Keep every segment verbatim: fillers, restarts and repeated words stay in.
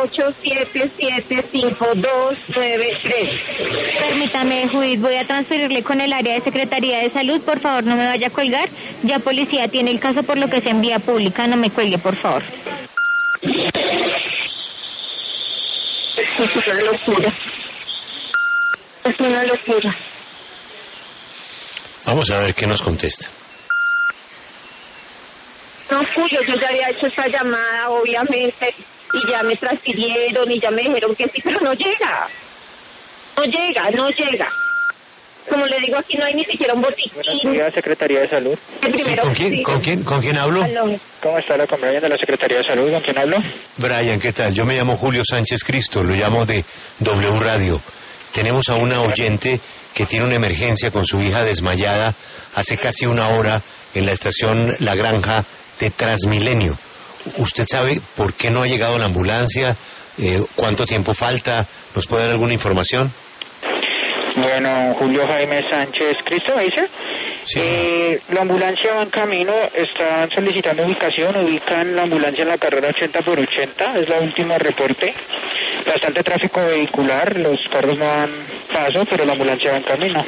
ocho siete siete cinco dos nueve tres. Permítame, Judith, voy a transferirle con el área de Secretaría de Salud. Por favor, no me vaya a colgar. Ya policía tiene el caso, por lo que se envía pública. No me cuelgue, por favor. Es una locura. Es una locura. Vamos a ver qué nos contesta. No, Julio, yo ya había hecho esta llamada, obviamente, y ya me transfirieron y ya me dijeron que sí, pero no llega. No llega, no llega. Como le digo, aquí no hay ni siquiera un botiquín. Buenos días, Secretaría de Salud. Sí, ¿con quién, sí. ¿con quién, con quién hablo? Aló. ¿Cómo está la compañía de la Secretaría de Salud? ¿Con quién hablo? Brian, ¿qué tal? Yo me llamo Julio Sánchez Cristo, lo llamo de W Radio. Tenemos a una oyente que tiene una emergencia con su hija desmayada hace casi una hora en la estación La Granja de Transmilenio. ¿Usted sabe por qué no ha llegado la ambulancia? Eh, ¿Cuánto tiempo falta? ¿Nos puede dar alguna información? Bueno, Julio Jaime Sánchez Cristo, ¿me dice? Sí. Eh, la ambulancia va en camino, están solicitando ubicación, ubican la ambulancia en la carrera ochenta por ochenta, es la última reporte. Bastante tráfico vehicular, los carros no dan paso, pero la ambulancia va en camino.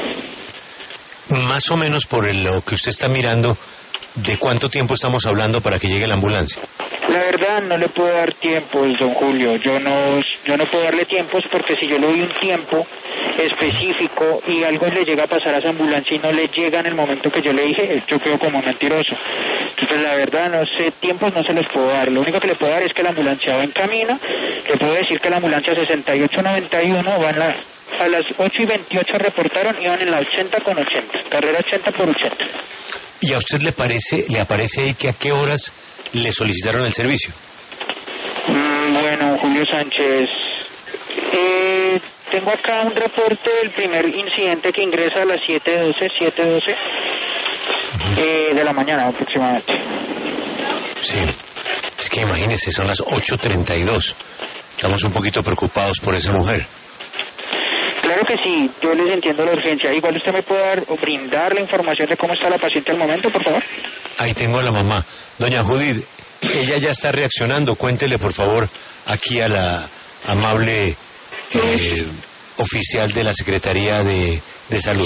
Más o menos por el, lo que usted está mirando, ¿de cuánto tiempo estamos hablando para que llegue la ambulancia? La verdad no le puedo dar tiempos, don Julio, yo no, yo no puedo darle tiempos porque si yo le doy un tiempo específico y algo le llega a pasar a esa ambulancia y no le llega en el momento que yo le dije, yo quedo como mentiroso. Entonces la verdad no sé, tiempos no se les puedo dar, lo único que le puedo dar es que la ambulancia va en camino, le puedo decir que la ambulancia sesenta y ocho noventa y uno va en la, a las ocho y veintiocho reportaron, iban en la ochenta con ochenta, carrera ochenta por ochenta. ¿Y a usted le parece, le aparece ahí que a qué horas le solicitaron el servicio? Mm, bueno, Julio Sánchez, eh, tengo acá un reporte del primer incidente que ingresa a las siete doce, siete doce eh, de la mañana aproximadamente. Sí, es que imagínese, son las ocho treinta y dos. Estamos un poquito preocupados por esa mujer. Claro que sí, yo les entiendo la urgencia. Igual usted me puede dar o brindar la información de cómo está la paciente al momento, por favor. Ahí tengo a la mamá. Doña Judith, ella ya está reaccionando. Cuéntele, por favor, aquí a la amable eh, oficial de la Secretaría de, de Salud.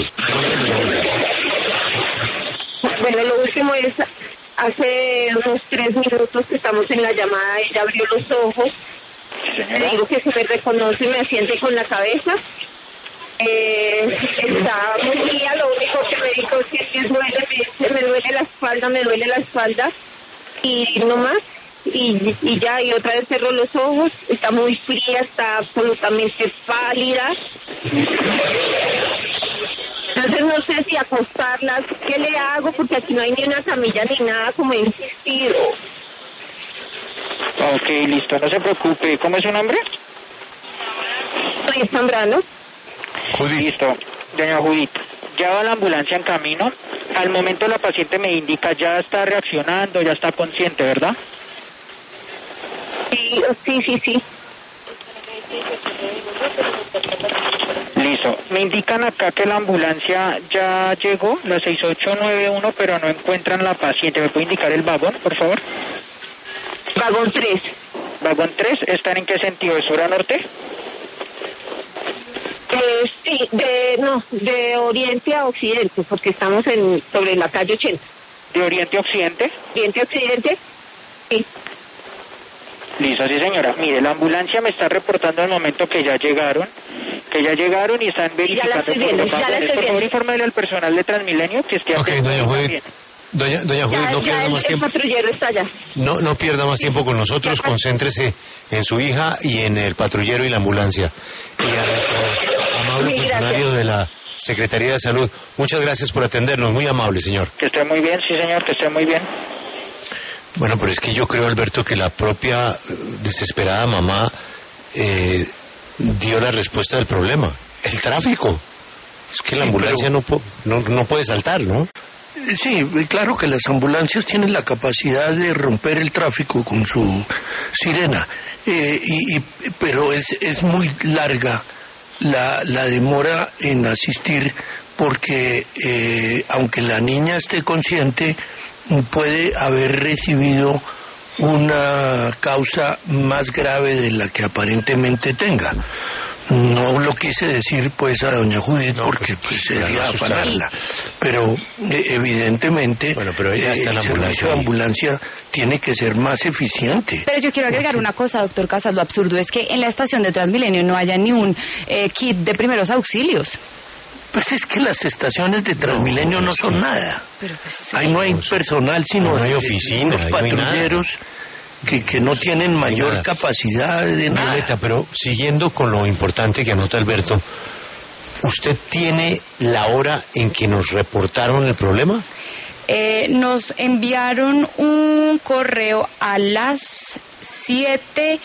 Bueno, lo último es, hace unos tres minutos que estamos en la llamada, ella abrió los ojos. Le digo que se me reconoce y me asiente con la cabeza. Eh, está muy fría, lo único que me dijo es que me duele, me, me duele la espalda, me duele la espalda y no más, y, y ya, y otra vez cerró los ojos, está muy fría, está absolutamente pálida. Entonces no sé si acostarla, ¿qué le hago? Porque aquí no hay ni una camilla ni nada, como he insistido. Ok, listo, no se preocupe. ¿Cómo es su nombre? Soy Zambrano. Judith. Listo, doña Judith, ya va la ambulancia en camino. Al momento la paciente me indica ya está reaccionando, ya está consciente, ¿verdad? Sí, sí, sí, sí. Listo, me indican acá que la ambulancia ya llegó, la seis ocho nueve uno, pero no encuentran la paciente. ¿Me puede indicar el vagón, por favor? Vagón tres. Vagón tres, ¿están en qué sentido? ¿De sur a norte? Eh, sí, de, no, de oriente a occidente, porque estamos en sobre la calle ochenta. ¿De oriente a occidente? Oriente a occidente, sí. Listo, sí señora. Mire, la ambulancia me está reportando al momento que ya llegaron, que ya llegaron y están verificando. Ya la estoy viendo, ya la estoy Por favor, viendo. infórmele al personal de Transmilenio que esté Ok, atento doña Judith. también. Doña, doña Judith, Ya, no ya pierda el, más el tiempo. patrullero está allá. No, no pierda más tiempo con nosotros, concéntrese en su hija y en el patrullero y la ambulancia. Y a nuestro amable Sí, funcionario gracias. de la Secretaría de Salud, muchas gracias por atendernos, muy amable, señor. Que esté muy bien, sí señor, que esté muy bien. Bueno, pero es que yo creo, Alberto, que la propia eh, desesperada mamá eh, dio la respuesta del problema, el tráfico. Es que la Sí, ambulancia pero- no, po- no, no puede saltar, ¿no? Sí, claro que las ambulancias tienen la capacidad de romper el tráfico con su sirena, eh, y, y- pero es, es muy larga la, la demora en asistir porque eh, aunque la niña esté consciente, puede haber recibido una causa más grave de la que aparentemente tenga. No lo quise decir pues a doña Judith no, porque pues, sería afanarla, pero eh, evidentemente bueno, pero ella está eh, el servicio de ambulancia tiene que ser más eficiente. Pero yo quiero agregar una cosa, doctor Casas, lo absurdo es que en la estación de Transmilenio no haya ni un eh, kit de primeros auxilios. Pues es que las estaciones de Transmilenio no, no son nada. Pero pues, ahí no hay personal, sino no hay oficina, los patrulleros que, que no tienen mayor no capacidad de nada. Violeta, pero siguiendo con lo importante que anota Alberto, ¿usted tiene la hora en que nos reportaron el problema? Eh, nos enviaron un correo a las siete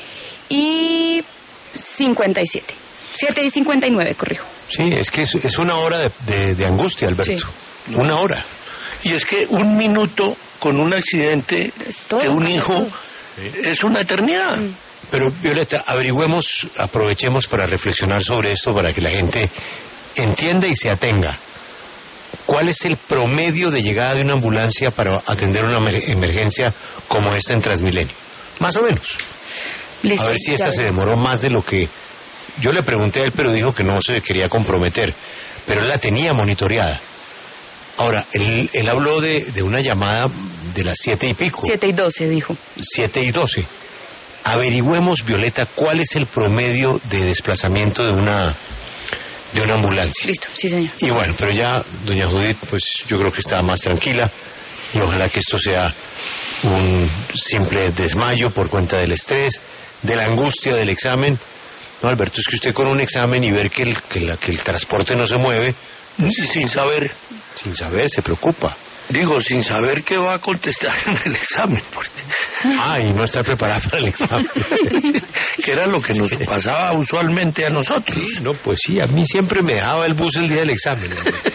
y cincuenta y siete. siete y cincuenta y nueve, corrijo. Sí, es que es, es una hora de, de, de angustia, Alberto. Sí. Una hora. Y es que un minuto con un accidente todo, de un hijo sí. es una eternidad. Mm. Pero, Violeta, averigüemos, aprovechemos para reflexionar sobre esto, para que la gente entienda y se atenga. ¿Cuál es el promedio de llegada de una ambulancia para atender una emergencia como esta en Transmilenio? Más o menos. Listo, a ver si esta se demoró más de lo que... Yo le pregunté a él, pero dijo que no se quería comprometer, pero él la tenía monitoreada. Ahora, él, él habló de, de una llamada de las siete y pico. Siete y doce, dijo. Siete y doce. Averigüemos, Violeta, cuál es el promedio de desplazamiento de una de una ambulancia. Listo, sí, señor. Y bueno, pero ya, doña Judith, pues yo creo que está más tranquila y ojalá que esto sea un simple desmayo por cuenta del estrés, de la angustia del examen. No, Alberto, es que usted con un examen y ver que el, que la, que el transporte no se mueve... Pues, sin saber. Sin saber, se preocupa. Digo, sin saber qué va a contestar en el examen. Porque... Ah, y no estar preparado para el examen. Que era lo que nos sí. pasaba usualmente a nosotros. Sí, no, pues sí, a mí siempre me dejaba el bus el día del examen.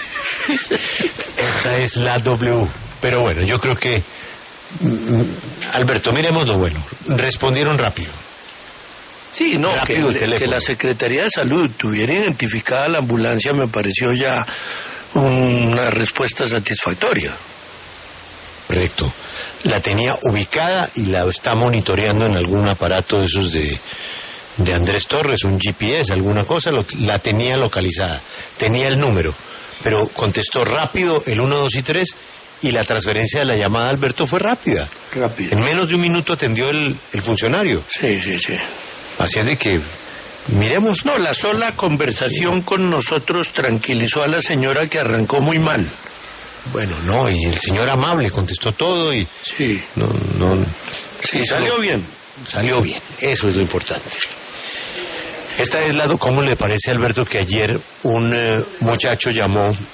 Esta es la W. Pero bueno, yo creo que... Alberto, miremos lo bueno. Respondieron rápido. Sí, no, que, que la Secretaría de Salud tuviera identificada la ambulancia me pareció ya una respuesta satisfactoria. Correcto. La tenía ubicada y la está monitoreando en algún aparato de esos de, de Andrés Torres, un G P S, alguna cosa, lo, la tenía localizada, tenía el número, pero contestó rápido el uno, dos y tres y la transferencia de la llamada, Alberto, fue rápida. Rápida. En menos de un minuto atendió el, el funcionario. Sí, sí, sí. Así es de que miremos. No, la sola conversación con nosotros tranquilizó a la señora que arrancó muy mal. Bueno, no, y el señor amable contestó todo y... Sí. No, no... Sí, salió bien. Salió bien, eso es lo importante. Esta es la... ¿Cómo le parece, Alberto, que ayer un eh, muchacho llamó